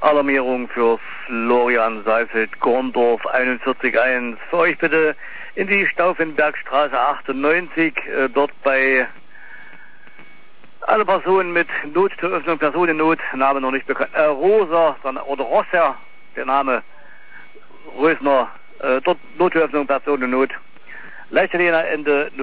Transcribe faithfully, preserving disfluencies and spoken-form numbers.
Alarmierung für Florian Seifeld, Gorndorf einundvierzig eins. Für euch bitte in die Stauffenbergstraße achtundneunzig, äh, dort bei alle Personen mit Nottüröffnung, Personennot, Name noch nicht bekannt, äh, Rosa oder Rosser, der Name Rösner, äh, dort Nottüröffnung, Personennot. Leichtsitena Ende